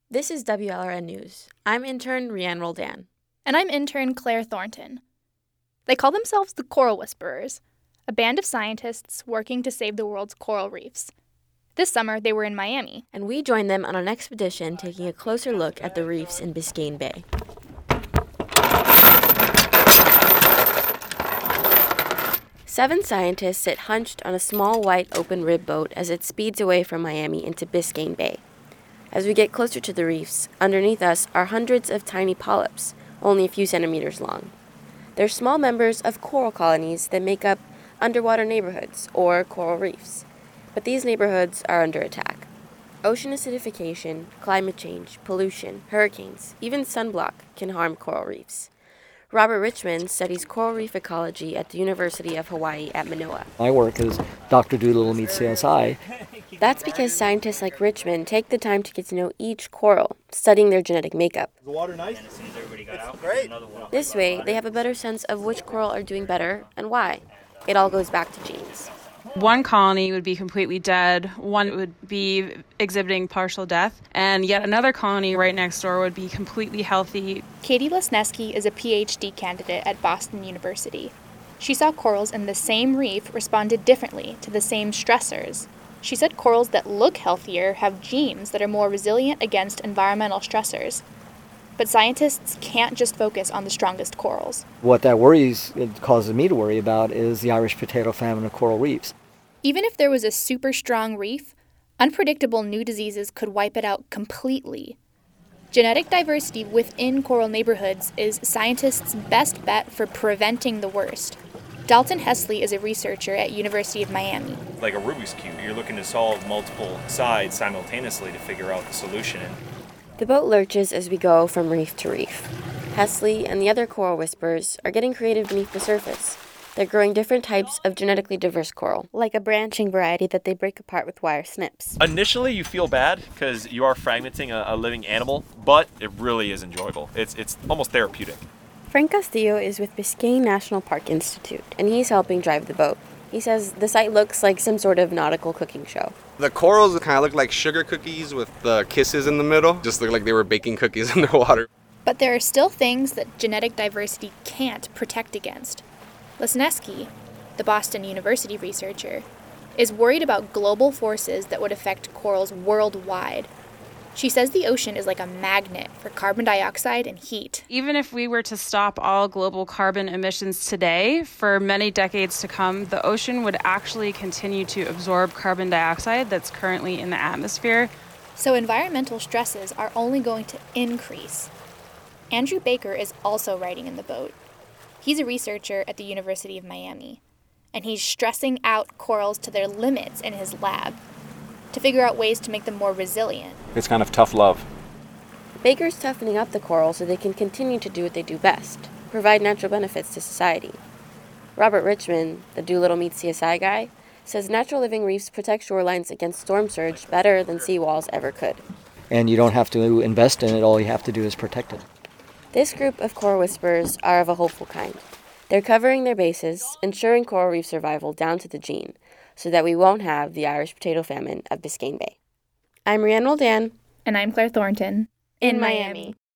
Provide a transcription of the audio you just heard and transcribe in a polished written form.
This is WLRN News. I'm intern Rianne Roldan. And I'm intern Claire Thornton. They call themselves the Coral Whisperers, a band of scientists working to save the world's coral reefs. This summer, they were in Miami. And we joined them on an expedition taking a closer look at the reefs in Biscayne Bay. Seven scientists sit hunched on a small white open rib boat as it speeds away from Miami into Biscayne Bay. As we get closer to the reefs, underneath us are hundreds of tiny polyps, only a few centimeters long. They're small members of coral colonies that make up underwater neighborhoods, or coral reefs. But these neighborhoods are under attack. Ocean acidification, climate change, pollution, hurricanes, even sunblock can harm coral reefs. Robert Richmond studies coral reef ecology at the University of Hawaii at Manoa. My work is Dr. Doolittle meets CSI. That's because scientists like Richmond take the time to get to know each coral, studying their genetic makeup. The water nice? Great. This way, they have a better sense of which coral are doing better and why. It all goes back to genes. One colony would be completely dead, one would be exhibiting partial death, and yet another colony right next door would be completely healthy. Katie Lesneski is a PhD candidate at Boston University. She saw corals in the same reef responded differently to the same stressors. She said corals that look healthier have genes that are more resilient against environmental stressors. But scientists can't just focus on the strongest corals. What that causes me to worry about is the Irish potato famine of coral reefs. Even if there was a super strong reef, unpredictable new diseases could wipe it out completely. Genetic diversity within coral neighborhoods is scientists' best bet for preventing the worst. Dalton Hesley is a researcher at University of Miami. Like a Rubik's Cube, you're looking to solve multiple sides simultaneously to figure out the solution. The boat lurches as we go from reef to reef. Hesley and the other coral whisperers are getting creative beneath the surface. They're growing different types of genetically diverse coral, like a branching variety that they break apart with wire snips. Initially, you feel bad because you are fragmenting a living animal, but it really is enjoyable. It's almost therapeutic. Frank Castillo is with Biscayne National Park Institute, and he's helping drive the boat. He says the site looks like some sort of nautical cooking show. The corals kind of look like sugar cookies with the kisses in the middle. Just look like they were baking cookies underwater. But there are still things that genetic diversity can't protect against. Lesneski, the Boston University researcher, is worried about global forces that would affect corals worldwide. She says the ocean is like a magnet for carbon dioxide and heat. Even if we were to stop all global carbon emissions today, for many decades to come, the ocean would actually continue to absorb carbon dioxide that's currently in the atmosphere. So environmental stresses are only going to increase. Andrew Baker is also riding in the boat. He's a researcher at the University of Miami, and he's stressing out corals to their limits in his lab to figure out ways to make them more resilient. It's kind of tough love. Baker's toughening up the coral so they can continue to do what they do best, provide natural benefits to society. Robert Richmond, the Doolittle meets CSI guy, says natural living reefs protect shorelines against storm surge better than seawalls ever could. And you don't have to invest in it, all you have to do is protect it. This group of coral whisperers are of a hopeful kind. They're covering their bases, ensuring coral reef survival down to the gene, so that we won't have the Irish potato famine of Biscayne Bay. I'm Rianne Roldan. And I'm Claire Thornton. In Miami.